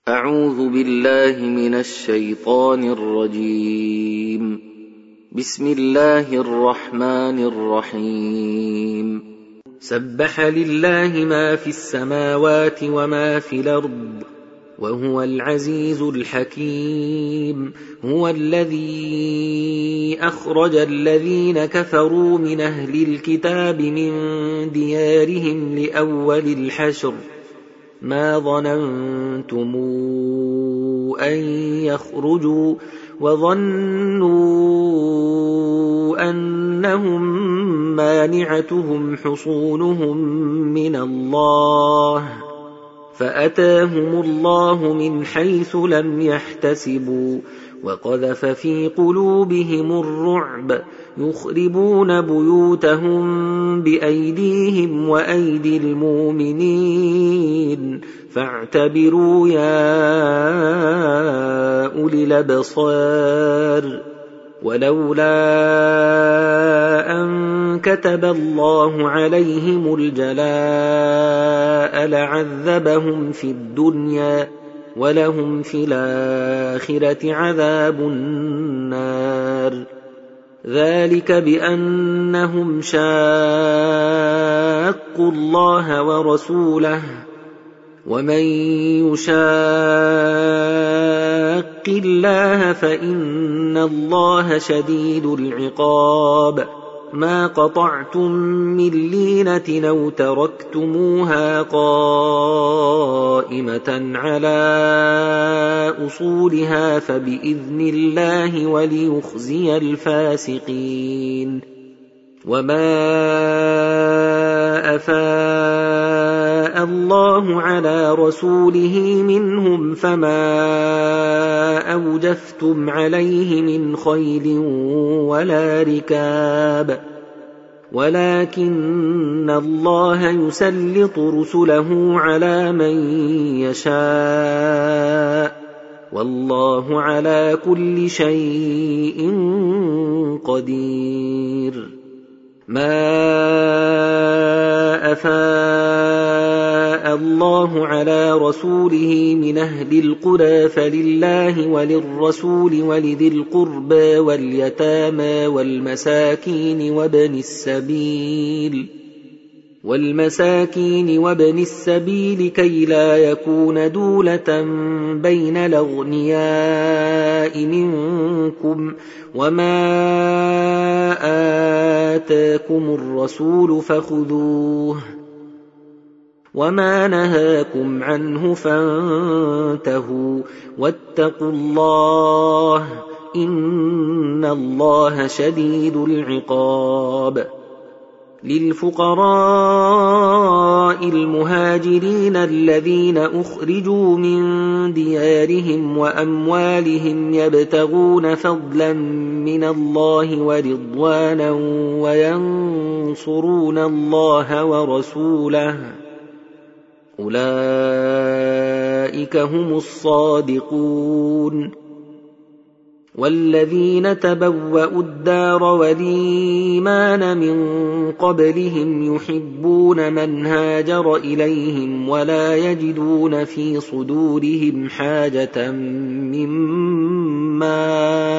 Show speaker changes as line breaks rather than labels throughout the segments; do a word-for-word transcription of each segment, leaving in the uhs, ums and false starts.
أعوذ بالله من الشيطان الرجيم. بسم الله الرحمن الرحيم. سبح لله ما في السماوات وما في الأرض وهو العزيز الحكيم. هو الذي أخرج الذين كفروا من أهل الكتاب من ديارهم لأول الحشر ما ظننتم أن يخرجوا وظنوا أنهم مانعتهم حصونهم من الله فأتاهم الله من حيث لم يحتسبوا وقذف في قلوبهم الرعب يخربون بيوتهم بأيديهم وأيدي المؤمنين فاعتبروا يا أولي الأبصار. ولولا أن كتب الله عليهم الجلاء لعذبهم في الدنيا ولهم في الآخرة عذاب النار. ذلك بأنهم شاقوا الله ورسوله ومن يشاق الله فإن الله شديد العقاب. ما قطعتم من لينة أو تركتموها قائمة على أصولها فبإذن الله وليخزي الفاسقين. وما أفاء الله على رسوله منهم فما أوجفتم عليه من خيل ولا ركاب ولكن الله يسلط رسله على من يشاء والله على كل شيء قدير. ما أفاء الله على رسوله من أهل القرى فلله وللرسول ولذي القربى واليتامى والمساكين وابن السبيل والمساكين وابن السبيل كي لا يكون دولة بين الأغنياء منكم وما آتاكم الرسول فخذوه وما نهاكم عنه فانتهوا واتقوا الله إن الله شديد العقاب. للفقراء المهاجرين الذين أخرجوا من ديارهم وأموالهم يبتغون فضلا من الله ورضوانا وينصرون الله ورسوله أولئك هم الصادقون. والذين تبوأوا الدار والإيمان من قبلهم يحبون من هاجر إليهم ولا يجدون في صدورهم حاجة مما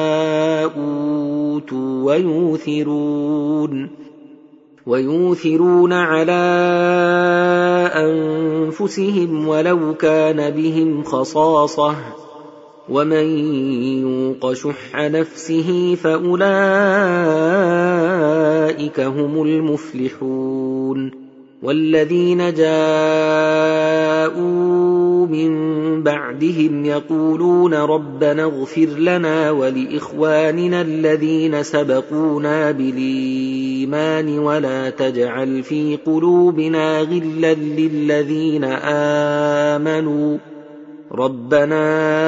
أوتوا ويؤثرون ويؤثرون على أنفسهم ولو كان بهم خصاصة ومن يوق شح نفسه فأولئك هم المفلحون. والذين جاءوا من بعدهم يقولون ربنا اغفر لنا ولإخواننا الذين سبقونا بالإيمان ولا تجعل في قلوبنا غلا للذين آمنوا ربنا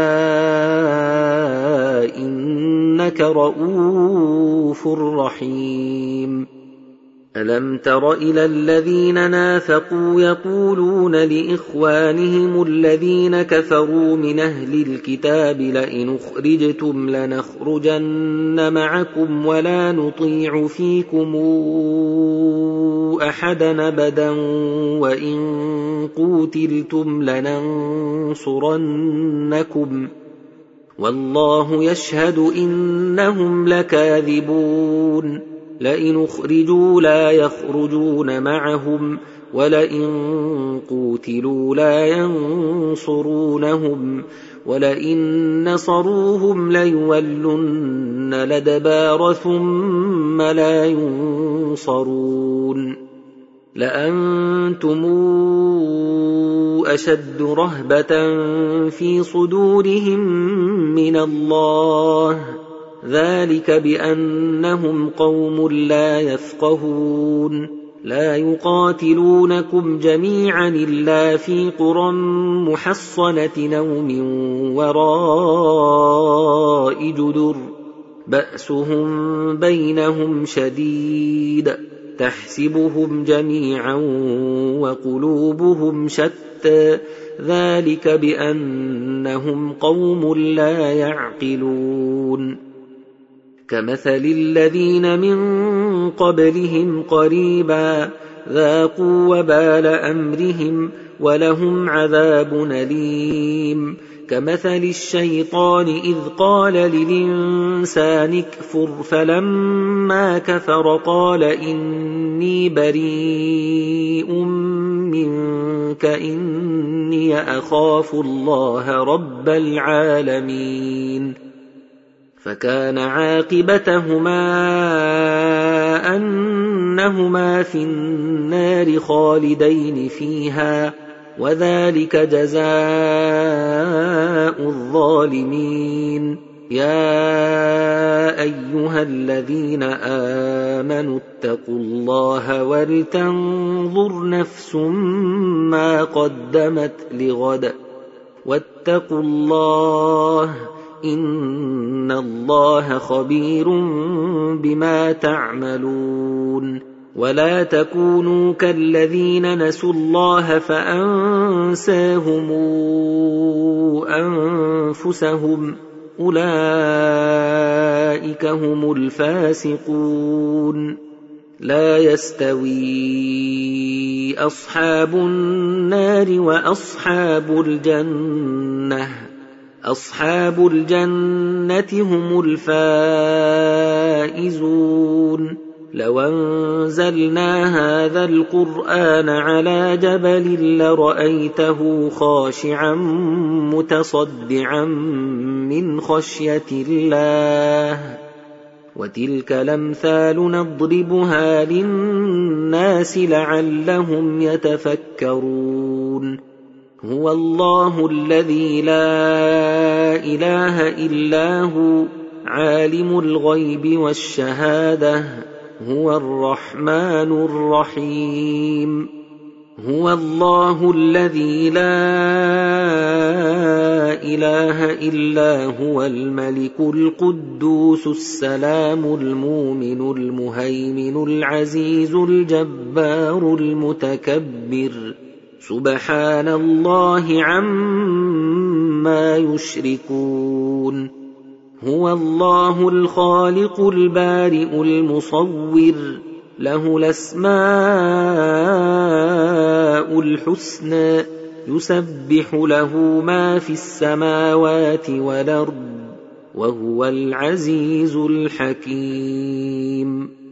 إنك رؤوف رحيم. ألم تر إلى الذين نافقوا يقولون لإخوانهم الذين كفروا من أهل الكتاب لئن أخرجتم لنخرجن معكم ولا نطيع فيكم أحدا أبدا وإن قوتلتم لننصرنكم والله يشهد إنهم لكاذبون لئن أخرجوا لا يخرجون معهم ولئن قوتلوا لا ينصرونهم ولئن نصروهم ليولن الأدبار ثم لا ينصرون لأنتم أشد رهبة في صدورهم من الله ذلك بأنهم قوم لا يفقهون لا يقاتلونكم جميعا إلا في قرى محصنة أو من وراء جدر بأسهم بينهم شديد تحسبهم جميعا وقلوبهم شتى ذلك بأنهم قوم لا يعقلون كمثل الذين من قبلهم قريبا ذاقوا وبال أمرهم ولهم عذاب أليم كمثل الشيطان إذ قال للإنسان اكفر فلما كفر قال إني بريء منك إني أخاف الله رب العالمين فكان عاقبتهما أنهما في النار خالدين فيها وذلك جزاء الظالمين يا أيها الذين آمنوا اتقوا الله ولتنظر نفس ما قدمت لغد واتقوا الله إن الله خبير بما تعملون ولا تكونوا كالذين نسوا الله فأنساهم أنفسهم أولئك هم الفاسقون لا يستوي أصحاب النار وأصحاب الجنة أصحاب الجنة هم الفائزون لو أنزلنا هذا القرآن على جبل لرأيته خاشعا متصدعا من خشية الله وتلك الأمثال نضربها للناس لعلهم يتفكرون هو الله الذي لا إله إلا هو عالم الغيب والشهادة هو الرحمن الرحيم هو الله الذي لا إله إلا هو الملك القدوس السلام المؤمن المهيمن العزيز الجبار المتكبر سبحان الله عما يشركون هو الله الخالق البارئ المصور له الأسماء الحسنى يسبح له ما في السماوات والأرض وهو العزيز الحكيم